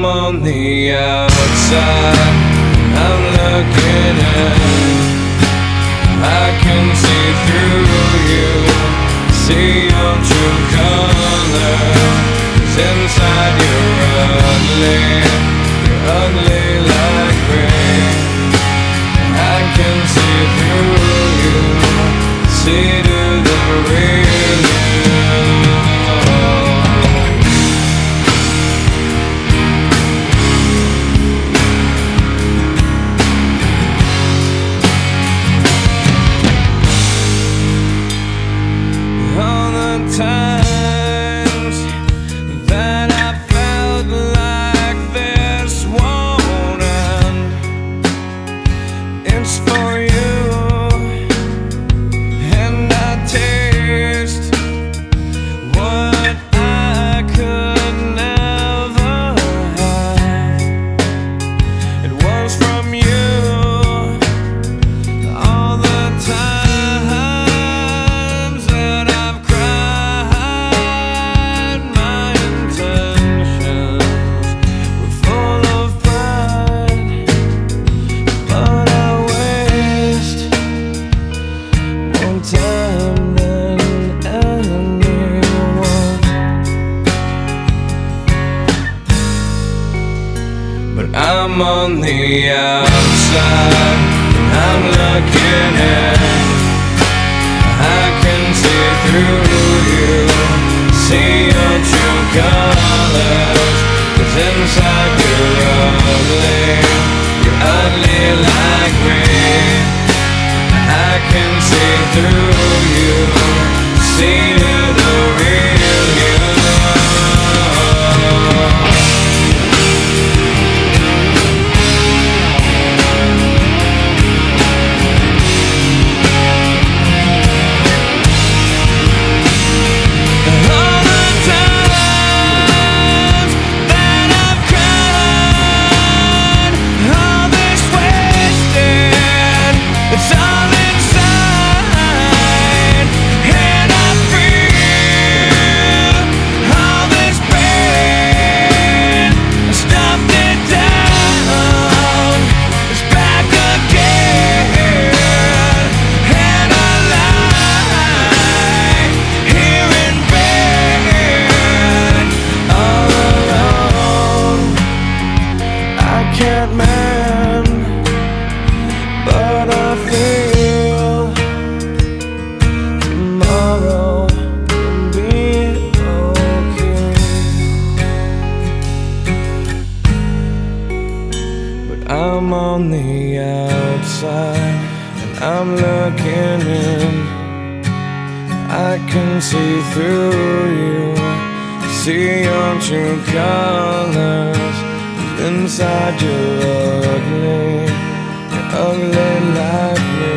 I'm on the outside, I'm looking in. I can see through you, see your true colors. 'Cause inside you're ugly like me. I can see through you, see to the real you. All the times that I felt like this won't end, it's for you, and I taste what I could never have. It was from you all the times that I've cried. My intentions were full of pride, but I waste more time than anyone. But I'm on the outside, I'm looking in. I can see through you, see your true colors. 'Cause inside you're ugly like me. I can see through you, see to the real you. All the times that I've cried, all this wasted, it's all inside, and I feel all this pain. I stuffed it down, it's back again, and I lie here in bed all alone. I can't mend, but I feel tomorrow will be okay. But I'm on the outside, and I'm looking in. I can see through you, see your true colors. 'Cause inside you're ugly like me.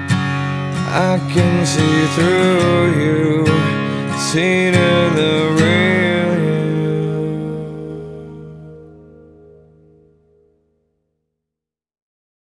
I can see through you, see to the real